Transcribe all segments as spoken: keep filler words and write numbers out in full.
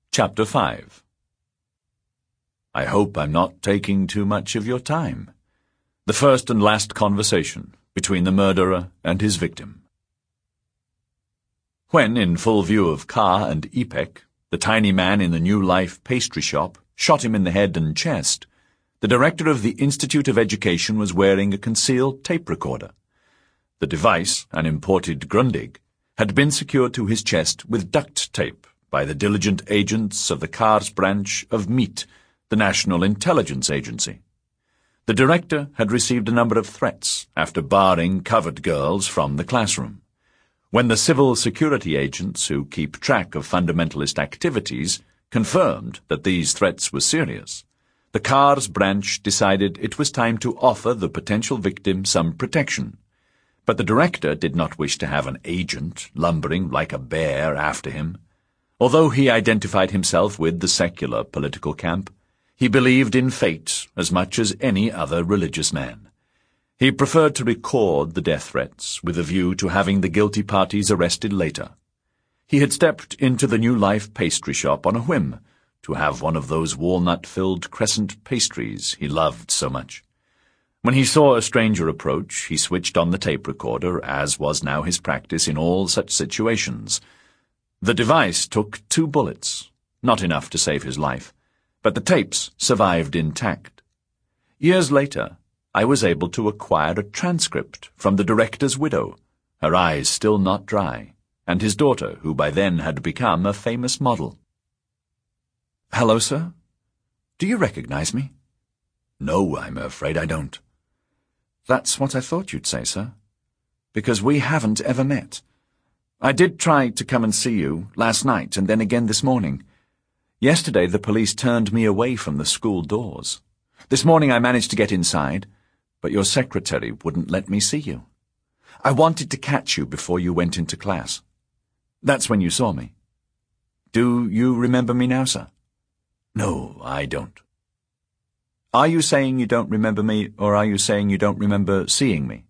Chapter five. I hope I'm not taking too much of your time. The first and last conversation between the murderer and his victim. When, in full view of Ka and Ipek, the tiny man in the New Life pastry shop shot him in the head and chest, the director of the Institute of Education was wearing a concealed tape recorder. The device, an imported Grundig, had been secured to his chest with duct tape by the diligent agents of the Kars branch of M I T, the National Intelligence Agency. The director had received a number of threats after barring covered girls from the classroom. When the civil security agents who keep track of fundamentalist activities confirmed that these threats were serious, the Kars branch decided it was time to offer the potential victim some protection. But the director did not wish to have an agent lumbering like a bear after him. Although he identified himself with the secular political camp, he believed in fate as much as any other religious man. He preferred to record the death threats with a view to having the guilty parties arrested later. He had stepped into the New Life pastry shop on a whim to have one of those walnut-filled crescent pastries he loved so much. When he saw a stranger approach, he switched on the tape recorder, as was now his practice in all such situations. The device took two bullets, not enough to save his life, but the tapes survived intact. Years later, I was able to acquire a transcript from the director's widow, her eyes still not dry, and his daughter, who by then had become a famous model. "Hello, sir? Do you recognize me?" "No, I'm afraid I don't." "That's what I thought you'd say, sir, because we haven't ever met. I did try to come and see you last night and then again this morning. Yesterday the police turned me away from the school doors. This morning I managed to get inside, but your secretary wouldn't let me see you. I wanted to catch you before you went into class. That's when you saw me. Do you remember me now, sir?" "No, I don't." "Are you saying you don't remember me, or are you saying you don't remember seeing me?"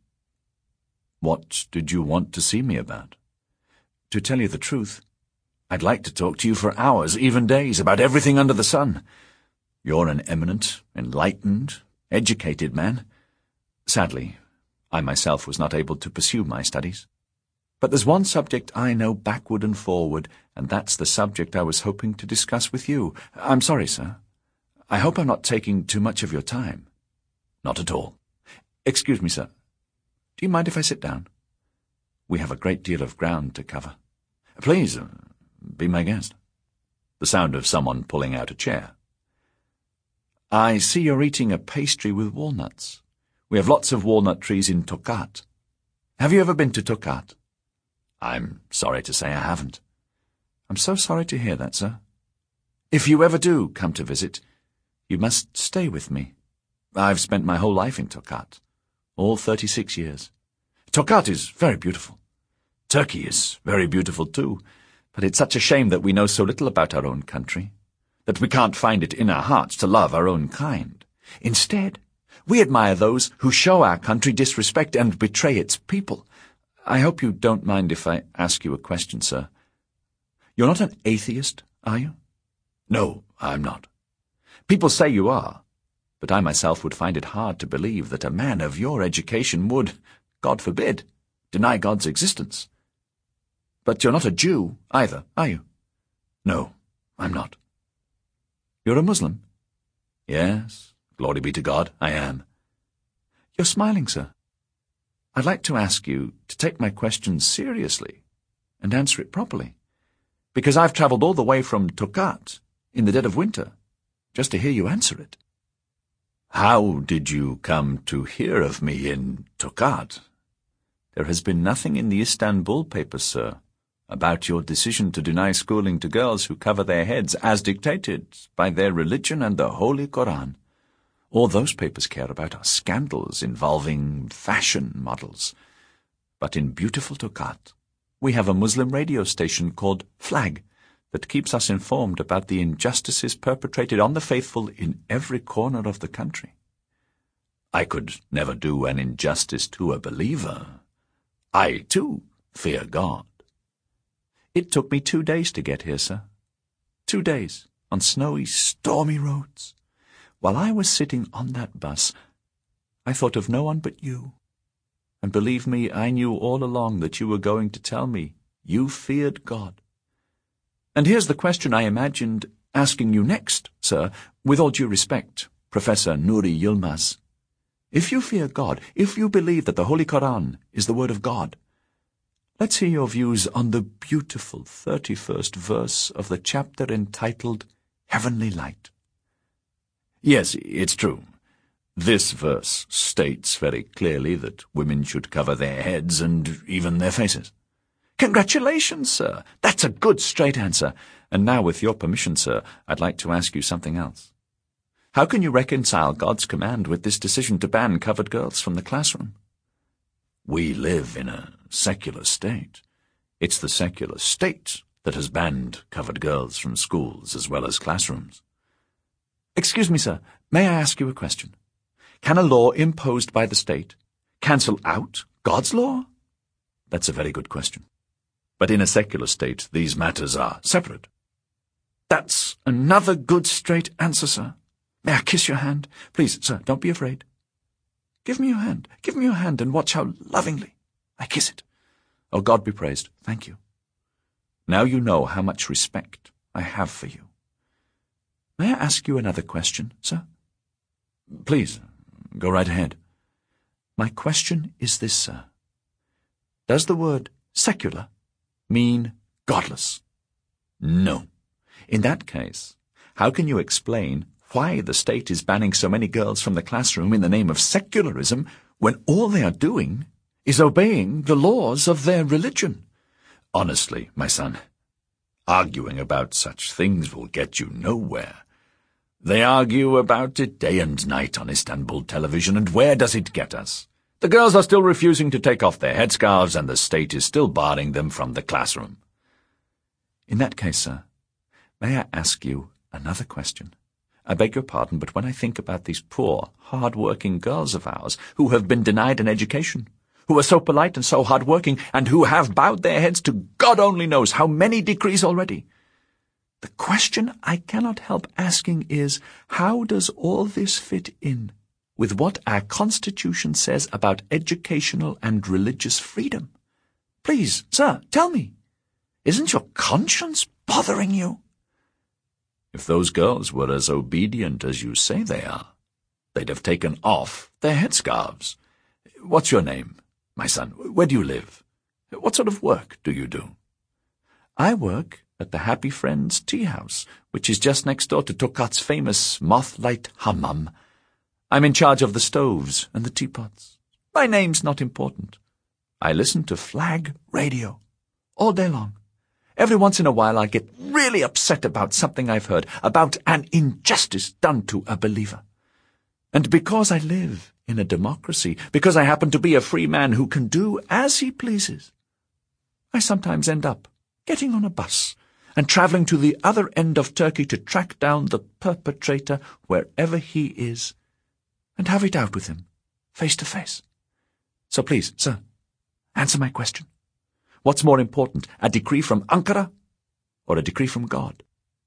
"What did you want to see me about?" "To tell you the truth, I'd like to talk to you for hours, even days, about everything under the sun. You're an eminent, enlightened, educated man. Sadly, I myself was not able to pursue my studies. But there's one subject I know backward and forward, and that's the subject I was hoping to discuss with you. I'm sorry, sir. I hope I'm not taking too much of your time." "Not at all." "Excuse me, sir. Do you mind if I sit down? We have a great deal of ground to cover." "Please, uh, be my guest." The sound of someone pulling out a chair. "I see you're eating a pastry with walnuts. We have lots of walnut trees in Tokat. Have you ever been to Tokat?" "I'm sorry to say I haven't." "I'm so sorry to hear that, sir. If you ever do come to visit, you must stay with me. I've spent my whole life in Tokat, all thirty-six years. Tokat is very beautiful. Turkey is very beautiful too, but it's such a shame that we know so little about our own country, that we can't find it in our hearts to love our own kind. Instead, we admire those who show our country disrespect and betray its people. I hope you don't mind if I ask you a question, sir. You're not an atheist, are you?" "No, I'm not." "People say you are, but I myself would find it hard to believe that a man of your education would, God forbid, deny God's existence. But you're not a Jew either, are you?" "No, I'm not." "You're a Muslim?" "Yes, glory be to God, I am." "You're smiling, sir. I'd like to ask you to take my question seriously and answer it properly, because I've travelled all the way from Tokat in the dead of winter just to hear you answer it." "How did you come to hear of me in Tokat?" "There has been nothing in the Istanbul papers, sir, about your decision to deny schooling to girls who cover their heads as dictated by their religion and the Holy Koran. All those papers care about are scandals involving fashion models. But in beautiful Tokat, we have a Muslim radio station called Flag that keeps us informed about the injustices perpetrated on the faithful in every corner of the country." "I could never do an injustice to a believer. I, too, fear God." "It took me two days to get here, sir." two days, on snowy, stormy roads. While I was sitting on that bus, I thought of no one but you. And believe me, I knew all along that you were going to tell me you feared God. And here's the question I imagined asking you next, sir, with all due respect, Professor Nuri Yilmaz. If you fear God, if you believe that the Holy Quran is the word of God, let's hear your views on the beautiful thirty-first verse of the chapter entitled Heavenly Light. Yes, it's true. This verse states very clearly that women should cover their heads and even their faces. Congratulations, sir. That's a good straight answer. And now, with your permission, sir, I'd like to ask you something else. How can you reconcile God's command with this decision to ban covered girls from the classroom? We live in a secular state. It's the secular state that has banned covered girls from schools as well as classrooms. Excuse me, sir, may I ask you a question? Can a law imposed by the state cancel out God's law? That's a very good question. But in a secular state, these matters are separate. That's another good straight answer, sir. May I kiss your hand? Please, sir, don't be afraid. Give me your hand. Give me your hand and watch how lovingly I kiss it. Oh, God be praised. Thank you. Now you know how much respect I have for you. May I ask you another question, sir? Please, go right ahead. My question is this, sir. Does the word secular mean godless? No. In that case, how can you explain why the state is banning so many girls from the classroom in the name of secularism when all they are doing is obeying the laws of their religion? Honestly, my son, arguing about such things will get you nowhere. They argue about it day and night on Istanbul television, and where does it get us? The girls are still refusing to take off their headscarves, and the state is still barring them from the classroom. In that case, sir, may I ask you another question? I beg your pardon, but when I think about these poor, hard-working girls of ours who have been denied an education, who are so polite and so hard-working, and who have bowed their heads to God only knows how many decrees already, the question I cannot help asking is, how does all this fit in with what our Constitution says about educational and religious freedom? Please, sir, tell me, isn't your conscience bothering you? If those girls were as obedient as you say they are, they'd have taken off their headscarves. What's your name, my son? Where do you live? What sort of work do you do? I work at the Happy Friends Tea House, which is just next door to Tokat's famous Mothlight Hammam. I'm in charge of the stoves and the teapots. My name's not important. I listen to Flag Radio all day long. Every once in a while I get really upset about something I've heard, about an injustice done to a believer. And because I live in a democracy, because I happen to be a free man who can do as he pleases, I sometimes end up getting on a bus and travelling to the other end of Turkey to track down the perpetrator wherever he is and have it out with him, face to face. So please, sir, answer my question. What's more important, a decree from Ankara or a decree from God?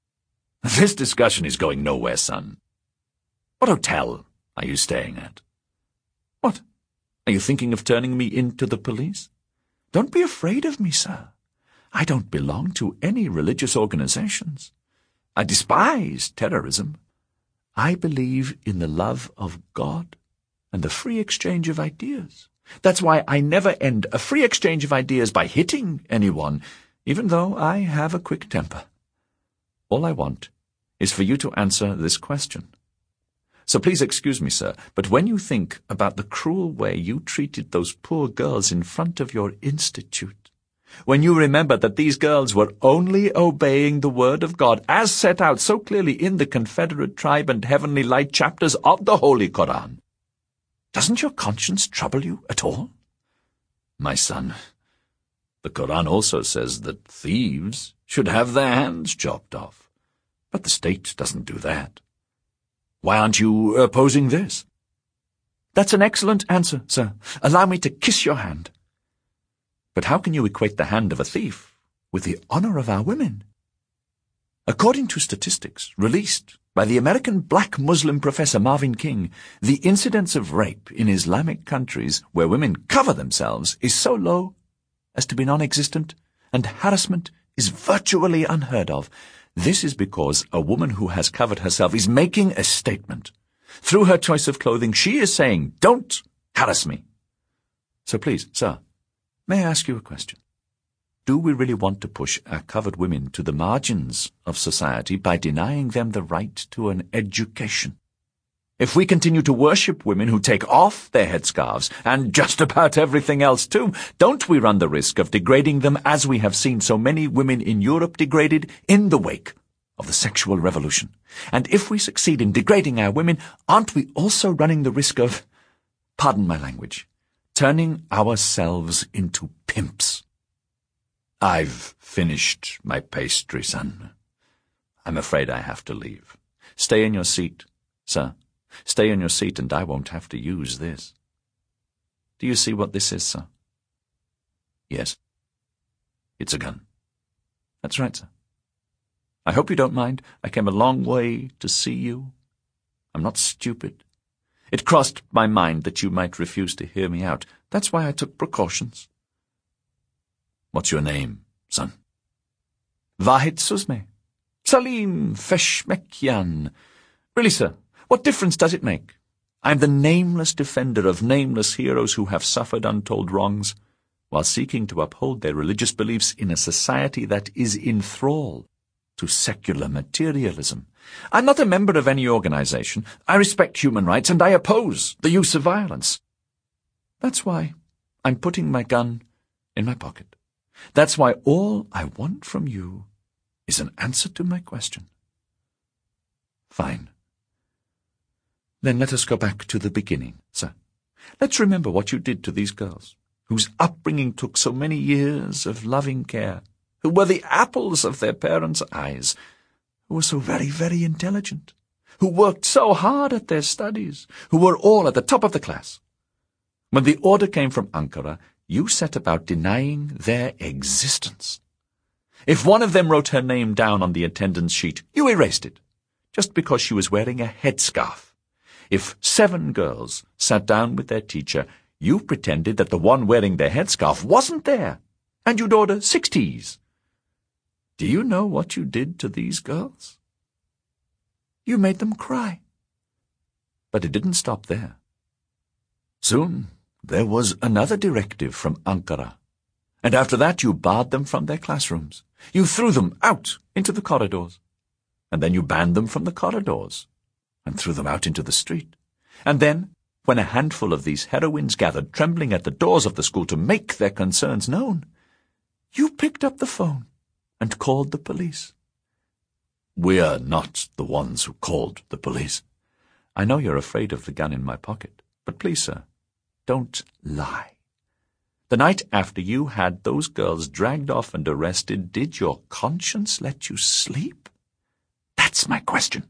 This discussion is going nowhere, son. What hotel are you staying at? What? Are you thinking of turning me into the police? Don't be afraid of me, sir. I don't belong to any religious organizations. I despise terrorism. I believe in the love of God and the free exchange of ideas. That's why I never end a free exchange of ideas by hitting anyone, even though I have a quick temper. All I want is for you to answer this question. So please excuse me, sir, but when you think about the cruel way you treated those poor girls in front of your institute, when you remember that these girls were only obeying the word of God as set out so clearly in the Confederate Tribe and Heavenly Light chapters of the Holy Quran, doesn't your conscience trouble you at all? My son, the Quran also says that thieves should have their hands chopped off, but the state doesn't do that. Why aren't you opposing this? That's an excellent answer, sir. Allow me to kiss your hand. But how can you equate the hand of a thief with the honor of our women? According to statistics released by the American black Muslim professor Marvin King, the incidence of rape in Islamic countries where women cover themselves is so low as to be non-existent, and harassment is virtually unheard of. This is because a woman who has covered herself is making a statement. Through her choice of clothing, she is saying, "Don't harass me." So please, sir, may I ask you a question? Do we really want to push our covered women to the margins of society by denying them the right to an education? If we continue to worship women who take off their headscarves, and just about everything else too, don't we run the risk of degrading them as we have seen so many women in Europe degraded in the wake of the sexual revolution? And if we succeed in degrading our women, aren't we also running the risk of, pardon my language, turning ourselves into pimps? I've finished my pastry, son. I'm afraid I have to leave. Stay in your seat, sir. Stay in your seat and I won't have to use this. Do you see what this is, sir? Yes. It's a gun. That's right, sir. I hope you don't mind. I came a long way to see you. I'm not stupid. It crossed my mind that you might refuse to hear me out. That's why I took precautions. What's your name, son? Vahid Suzme. Salim Feshmekyan. Really, sir, what difference does it make? I'm the nameless defender of nameless heroes who have suffered untold wrongs, while seeking to uphold their religious beliefs in a society that is in thrall to secular materialism. I'm not a member of any organization. I respect human rights, and I oppose the use of violence. That's why I'm putting my gun in my pocket. That's why all I want from you is an answer to my question. Fine. Then let us go back to the beginning, sir. Let's remember what you did to these girls, whose upbringing took so many years of loving care, who were the apples of their parents' eyes, who were so very, very intelligent, who worked so hard at their studies, who were all at the top of the class. When the order came from Ankara, you set about denying their existence. If one of them wrote her name down on the attendance sheet, you erased it, just because she was wearing a headscarf. If seven girls sat down with their teacher, you pretended that the one wearing their headscarf wasn't there, and you'd order six teas. Do you know what you did to these girls? You made them cry. But it didn't stop there. Soon there was another directive from Ankara, and after that you barred them from their classrooms. You threw them out into the corridors, and then you banned them from the corridors, and threw them out into the street. And then, when a handful of these heroines gathered trembling at the doors of the school to make their concerns known, you picked up the phone and called the police. We're not the ones who called the police. I know you're afraid of the gun in my pocket, but please, sir, don't lie. The night after you had those girls dragged off and arrested, did your conscience let you sleep? That's my question.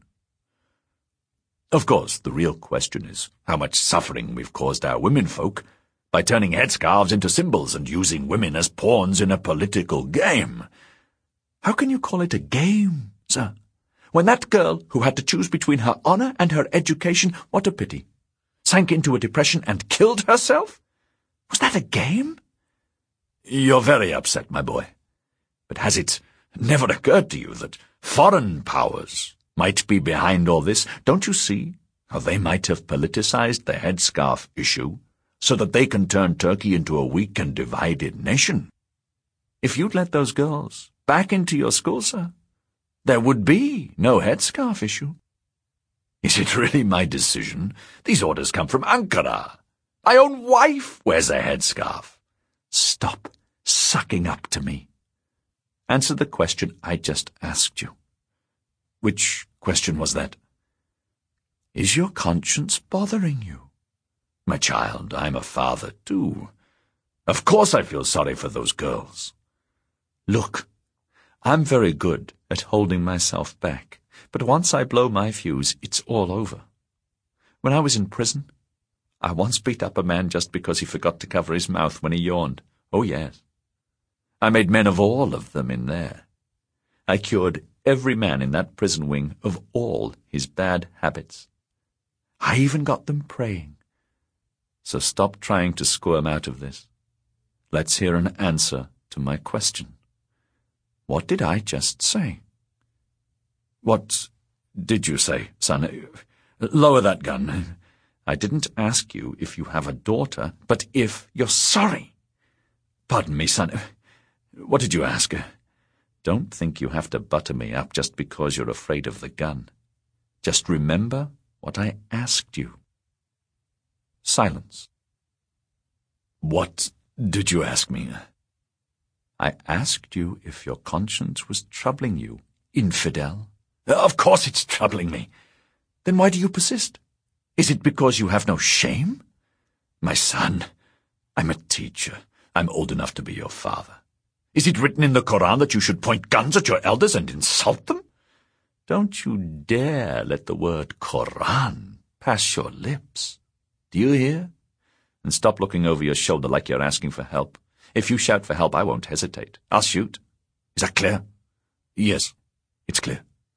Of course, the real question is how much suffering we've caused our womenfolk by turning headscarves into symbols and using women as pawns in a political game. How can you call it a game, sir? When that girl, who had to choose between her honor and her education, what a pity, sank into a depression and killed herself? Was that a game? You're very upset, my boy. But has it never occurred to you that foreign powers might be behind all this? Don't you see how they might have politicized the headscarf issue so that they can turn Turkey into a weak and divided nation? If you'd let those girls back into your school, sir, there would be no headscarf issue. Is it really my decision? These orders come from Ankara. My own wife wears a headscarf. Stop sucking up to me. Answer the question I just asked you. Which question was that? Is your conscience bothering you? My child, I'm a father, too. Of course I feel sorry for those girls. Look, I'm very good at holding myself back, but once I blow my fuse, it's all over. When I was in prison, I once beat up a man just because he forgot to cover his mouth when he yawned. Oh, yes. I made men of all of them in there. I cured every man in that prison wing of all his bad habits. I even got them praying. So stop trying to squirm out of this. Let's hear an answer to my question. What did I just say? What did you say, son? Lower that gun. I didn't ask you if you have a daughter, but if you're sorry. Pardon me, son. What did you ask? Don't think you have to butter me up just because you're afraid of the gun. Just remember what I asked you. Silence. What did you ask me? I asked you if your conscience was troubling you, infidel. Of course it's troubling me. Then why do you persist? Is it because you have no shame? My son, I'm a teacher. I'm old enough to be your father. Is it written in the Koran that you should point guns at your elders and insult them? Don't you dare let the word Koran pass your lips. Do you hear? And stop looking over your shoulder like you're asking for help. If you shout for help, I won't hesitate. I'll shoot. Is that clear? Yes, it's clear.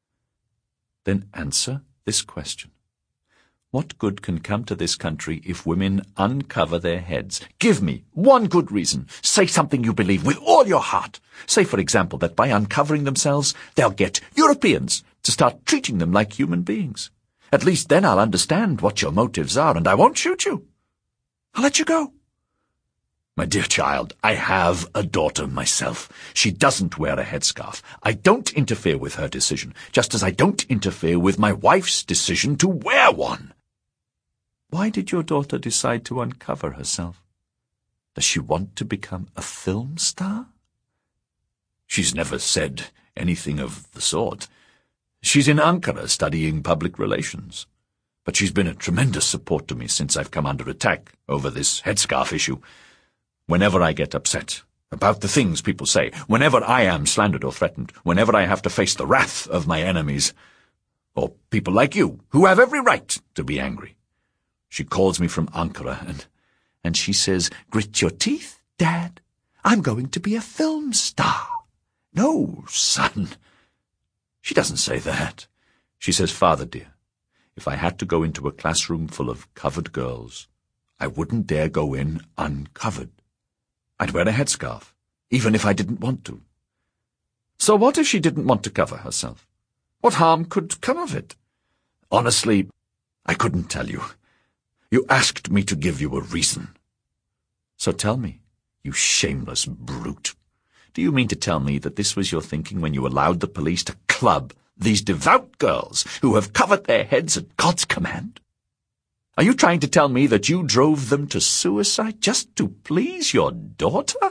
Then answer this question. What good can come to this country if women uncover their heads? Give me one good reason. Say something you believe with all your heart. Say, for example, that by uncovering themselves, they'll get Europeans to start treating them like human beings. At least then I'll understand what your motives are, and I won't shoot you. I'll let you go. My dear child, I have a daughter myself. She doesn't wear a headscarf. I don't interfere with her decision, just as I don't interfere with my wife's decision to wear one. Why did your daughter decide to uncover herself? Does she want to become a film star? She's never said anything of the sort. She's in Ankara studying public relations. But she's been a tremendous support to me since I've come under attack over this headscarf issue. Whenever I get upset about the things people say, whenever I am slandered or threatened, whenever I have to face the wrath of my enemies, or people like you, who have every right to be angry, she calls me from Ankara and, and she says, "Grit your teeth, Dad. I'm going to be a film star." No, son. She doesn't say that. She says, "Father, dear, if I had to go into a classroom full of covered girls, I wouldn't dare go in uncovered. I'd wear a headscarf, even if I didn't want to." So what if she didn't want to cover herself? What harm could come of it? Honestly, I couldn't tell you. You asked me to give you a reason. So tell me, you shameless brute. Do you mean to tell me that this was your thinking when you allowed the police to club these devout girls who have covered their heads at God's command? Are you trying to tell me that you drove them to suicide just to please your daughter?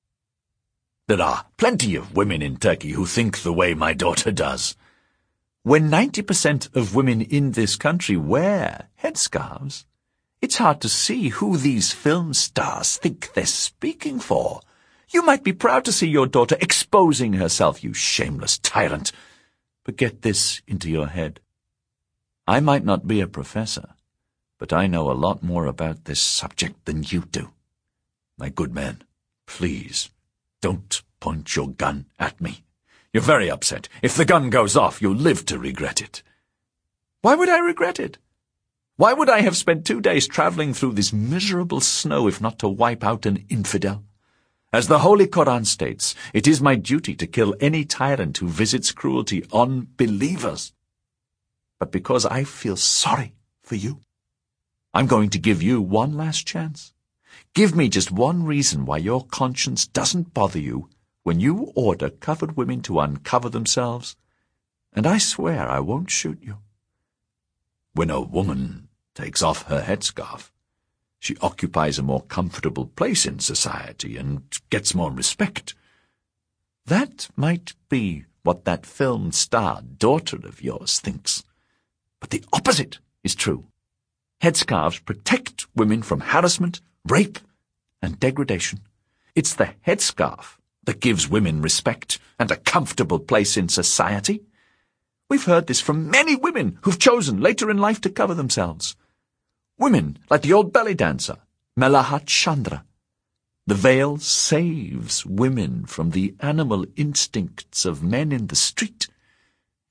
There are plenty of women in Turkey who think the way my daughter does. When ninety percent of women in this country wear headscarves, it's hard to see who these film stars think they're speaking for. You might be proud to see your daughter exposing herself, you shameless tyrant. But get this into your head. I might not be a professor, but I know a lot more about this subject than you do. My good man, please, don't point your gun at me. You're very upset. If the gun goes off, you'll live to regret it. Why would I regret it? Why would I have spent two days traveling through this miserable snow if not to wipe out an infidel? As the Holy Koran states, it is my duty to kill any tyrant who visits cruelty on believers. But because I feel sorry for you, I'm going to give you one last chance. Give me just one reason why your conscience doesn't bother you when you order covered women to uncover themselves, and I swear I won't shoot you. When a woman takes off her headscarf, she occupies a more comfortable place in society and gets more respect. That might be what that film star daughter of yours thinks, but the opposite is true. Headscarves protect women from harassment, rape, and degradation. It's the headscarf that gives women respect and a comfortable place in society. We've heard this from many women who've chosen later in life to cover themselves. Women like the old belly dancer, Melahat Chandra. The veil saves women from the animal instincts of men in the street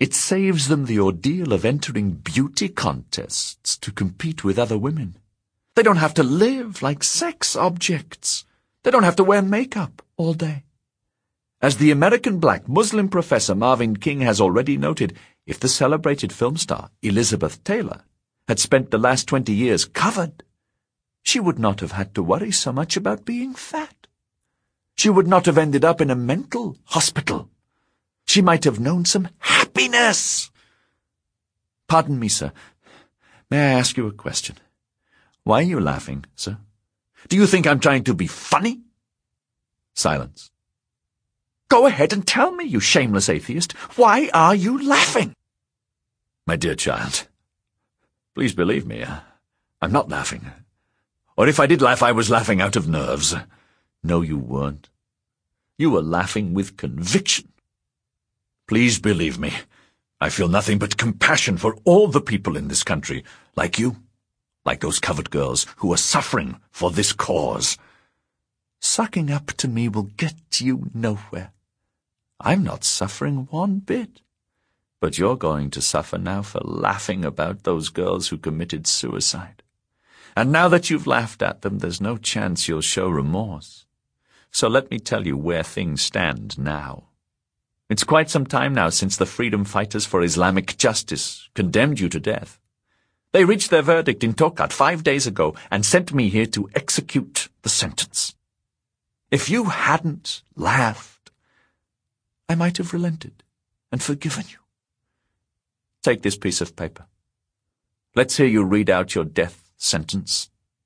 It saves them the ordeal of entering beauty contests to compete with other women. They don't have to live like sex objects. They don't have to wear makeup all day. As the American black Muslim professor Marvin King has already noted, if the celebrated film star Elizabeth Taylor had spent the last twenty years covered, she would not have had to worry so much about being fat. She would not have ended up in a mental hospital. She might have known some happiness. Pardon me, sir. May I ask you a question? Why are you laughing, sir? Do you think I'm trying to be funny? Silence. Go ahead and tell me, you shameless atheist. Why are you laughing? My dear child, please believe me, I'm not laughing. Or if I did laugh, I was laughing out of nerves. No, you weren't. You were laughing with conviction. Please believe me, I feel nothing but compassion for all the people in this country, like you, like those covered girls who are suffering for this cause. Sucking up to me will get you nowhere. I'm not suffering one bit. But you're going to suffer now for laughing about those girls who committed suicide. And now that you've laughed at them, there's no chance you'll show remorse. So let me tell you where things stand now. It's quite some time now since the freedom fighters for Islamic justice condemned you to death. They reached their verdict in Tokat five days ago and sent me here to execute the sentence. If you hadn't laughed, I might have relented and forgiven you. Take this piece of paper. Let's hear you read out your death sentence.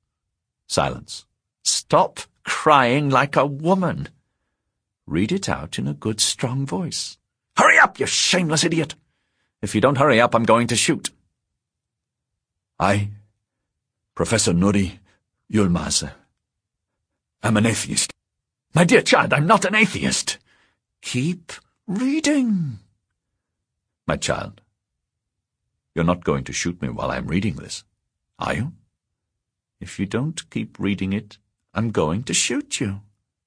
Silence. Stop crying like a woman. Read it out in a good, strong voice. Hurry up, you shameless idiot! If you don't hurry up, I'm going to shoot. I, Professor Nuri Yilmaz, am an atheist. My dear child, I'm not an atheist. Keep reading. My child, you're not going to shoot me while I'm reading this, are you? If you don't keep reading it, I'm going to shoot you.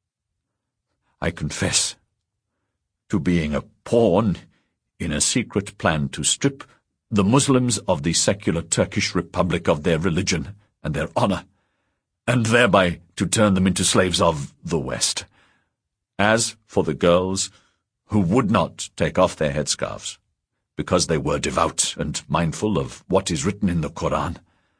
I confess to being a pawn in a secret plan to strip the Muslims of the secular Turkish Republic of their religion and their honor, and thereby to turn them into slaves of the West. As for the girls who would not take off their headscarves, because they were devout and mindful of what is written in the Quran,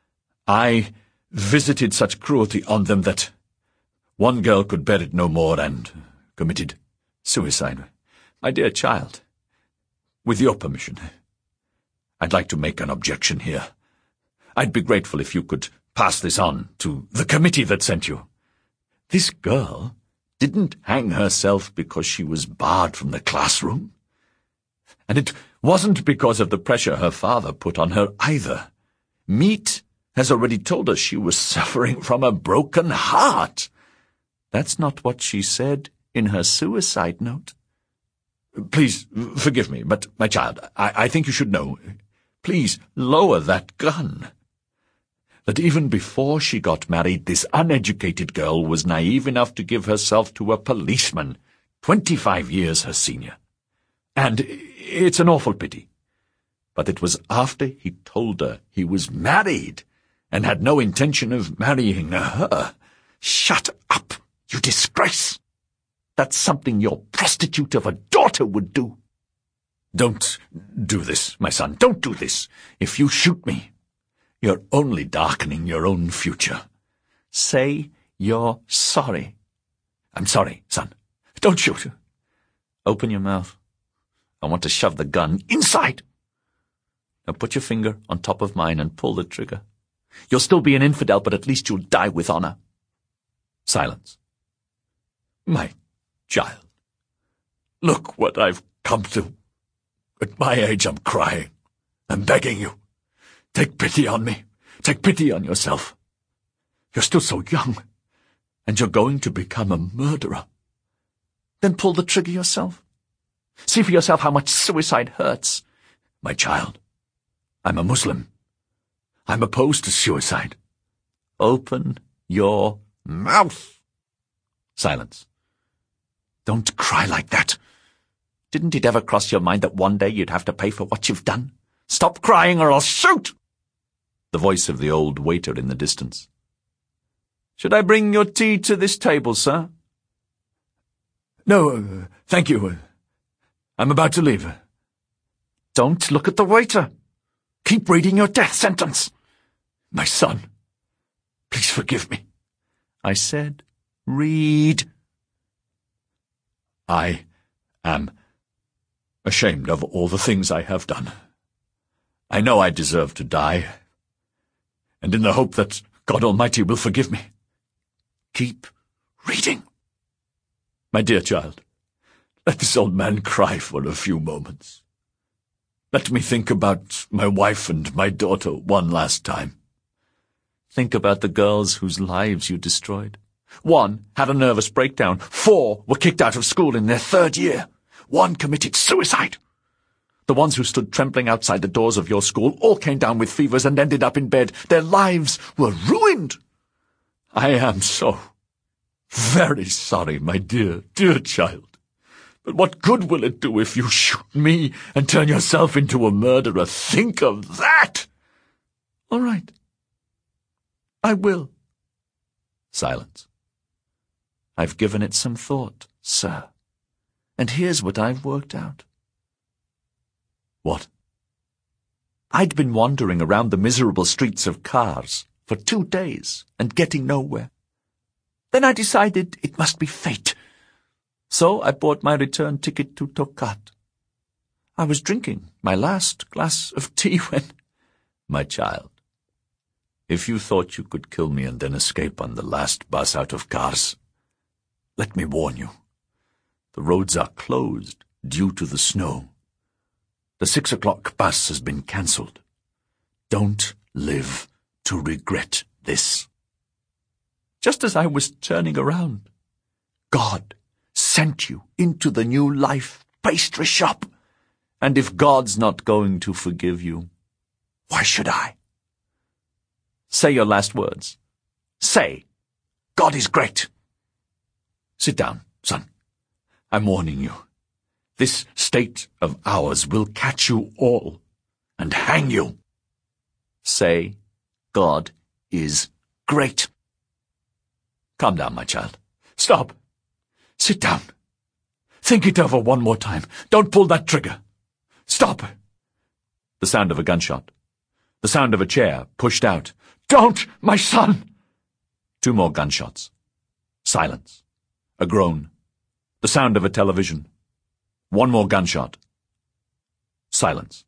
I visited such cruelty on them that one girl could bear it no more and committed suicide. My dear child, with your permission, I'd like to make an objection here. I'd be grateful if you could pass this on to the committee that sent you. This girl didn't hang herself because she was barred from the classroom. And it wasn't because of the pressure her father put on her either. Meet has already told us she was suffering from a broken heart. That's not what she said in her suicide note. Please, forgive me, but, my child, I, I think you should know. Please lower that gun. That even before she got married, this uneducated girl was naive enough to give herself to a policeman, twenty-five years her senior. And it's an awful pity. But it was after he told her he was married and had no intention of marrying her. Shut up, you disgrace! That's something your prostitute of a daughter would do. Don't do this, my son. Don't do this. If you shoot me, you're only darkening your own future. Say you're sorry. I'm sorry, son. Don't shoot. Open your mouth. I want to shove the gun inside. Now put your finger on top of mine and pull the trigger. You'll still be an infidel, but at least you'll die with honor. Silence. My child, look what I've come to. At my age, I'm crying. I'm begging you. Take pity on me. Take pity on yourself. You're still so young, and you're going to become a murderer. Then pull the trigger yourself. See for yourself how much suicide hurts. My child, I'm a Muslim. I'm opposed to suicide. Open your mouth. Silence. Don't cry like that. Didn't it ever cross your mind that one day you'd have to pay for what you've done? Stop crying or I'll shoot! The voice of the old waiter in the distance. Should I bring your tea to this table, sir? No, uh, thank you. I'm about to leave. Don't look at the waiter. Keep reading your death sentence. My son, please forgive me. I said, read. I am ashamed of all the things I have done. I know I deserve to die, and in the hope that God Almighty will forgive me. Keep reading. My dear child, let this old man cry for a few moments. Let me think about my wife and my daughter one last time. Think about the girls whose lives you destroyed. One had a nervous breakdown. Four were kicked out of school in their third year. One committed suicide. The ones who stood trembling outside the doors of your school all came down with fevers and ended up in bed. Their lives were ruined. I am so very sorry, my dear, dear child. But what good will it do if you shoot me and turn yourself into a murderer? Think of that! All right. I will. Silence. I've given it some thought, sir. And here's what I've worked out. What? I'd been wandering around the miserable streets of Kars for two days and getting nowhere. Then I decided it must be fate. So I bought my return ticket to Tokat. I was drinking my last glass of tea when... My child, if you thought you could kill me and then escape on the last bus out of Kars, let me warn you. The roads are closed due to the snow. The six o'clock bus has been cancelled. Don't live to regret this. Just as I was turning around, God sent you into the New Life pastry shop. And if God's not going to forgive you, why should I? Say your last words. Say, God is great. Sit down, son. I'm warning you. This state of ours will catch you all and hang you. Say, God is great. Calm down, my child. Stop. Sit down. Think it over one more time. Don't pull that trigger. Stop. The sound of a gunshot. The sound of a chair pushed out. Don't, my son! Two more gunshots. Silence. A groan. The sound of a television. One more gunshot. Silence.